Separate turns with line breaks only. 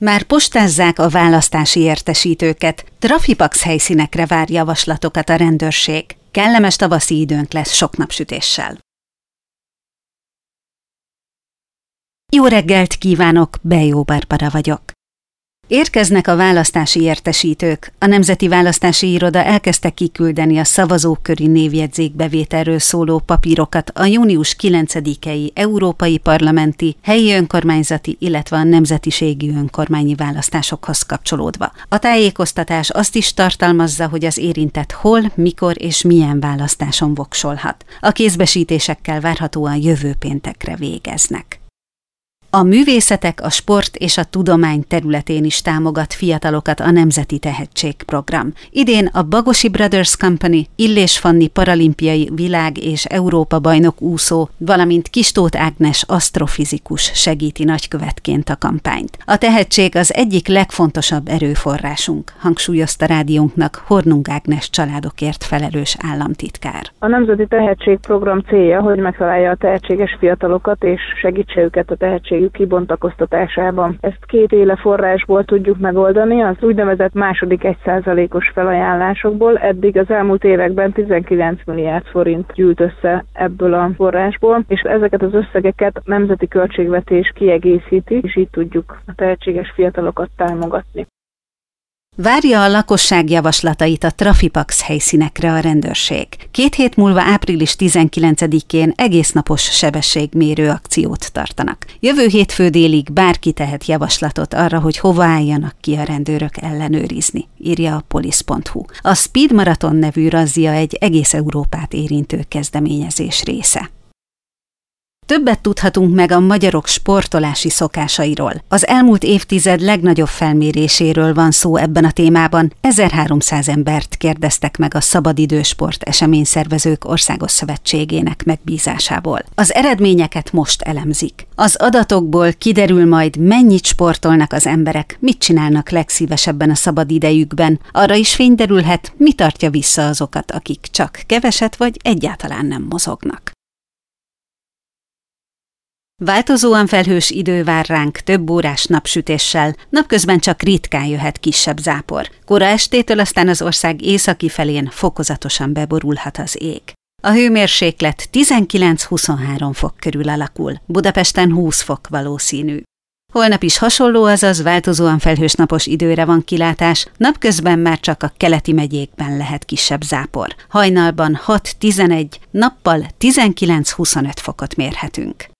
Már postázzák a választási értesítőket, trafipax helyszínekre vár javaslatokat a rendőrség. Kellemes tavaszi időnk lesz sok napsütéssel. Jó reggelt kívánok, Bejó Barbara vagyok. Érkeznek a választási értesítők. A Nemzeti Választási Iroda elkezdte kiküldeni a szavazóköri névjegyzékbevételről szóló papírokat a június 9-i európai parlamenti, helyi önkormányzati, illetve a nemzetiségi önkormányi választásokhoz kapcsolódva. A tájékoztatás azt is tartalmazza, hogy az érintett hol, mikor és milyen választáson voksolhat. A kézbesítésekkel várhatóan jövő péntekre végeznek. A művészetek, a sport és a tudomány területén is támogat fiatalokat a Nemzeti Tehetségprogram. Idén a Bagosi Brothers Company, Illés Fanni paralimpiai világ- és Európa-bajnok úszó, valamint Kistóth Ágnes asztrofizikus segíti nagykövetként a kampányt. A tehetség az egyik legfontosabb erőforrásunk, hangsúlyozta rádiónknak Hornung Ágnes családokért felelős államtitkár.
A Nemzeti Tehetségprogram célja, hogy megtalálja a tehetséges fiatalokat és segítse őket a tehetségük kibontakoztatásában. Ezt 2 éle forrásból tudjuk megoldani, az úgynevezett második 1%-os felajánlásokból. Eddig az elmúlt években 19 milliárd forint gyűlt össze ebből a forrásból, és ezeket az összegeket a nemzeti költségvetés kiegészíti, és így tudjuk a tehetséges fiatalokat támogatni.
Várja a lakosság javaslatait a trafipax helyszínekre a rendőrség. 2 hét múlva április 19-én egésznapos sebességmérő akciót tartanak. Jövő hétfő délig bárki tehet javaslatot arra, hogy hova álljanak ki a rendőrök ellenőrizni, írja a polisz.hu. A Speed Marathon nevű razzia egy egész Európát érintő kezdeményezés része. Többet tudhatunk meg a magyarok sportolási szokásairól. Az elmúlt évtized legnagyobb felméréséről van szó ebben a témában. 1300 embert kérdeztek meg a Szabadidősport Eseményszervezők Országos Szövetségének megbízásából. Az eredményeket most elemzik. Az adatokból kiderül majd, mennyit sportolnak az emberek, mit csinálnak legszívesebben a szabadidejükben. Arra is fény derülhet, mi tartja vissza azokat, akik csak keveset vagy egyáltalán nem mozognak. Változóan felhős idő vár ránk több órás napsütéssel, napközben csak ritkán jöhet kisebb zápor. Kora estétől aztán az ország északi felén fokozatosan beborulhat az ég. A hőmérséklet 19-23 fok körül alakul, Budapesten 20 fok valószínű. Holnap is hasonló, azaz változóan felhős napos időre van kilátás, napközben már csak a keleti megyékben lehet kisebb zápor. Hajnalban 6-11, nappal 19-25 fokot mérhetünk.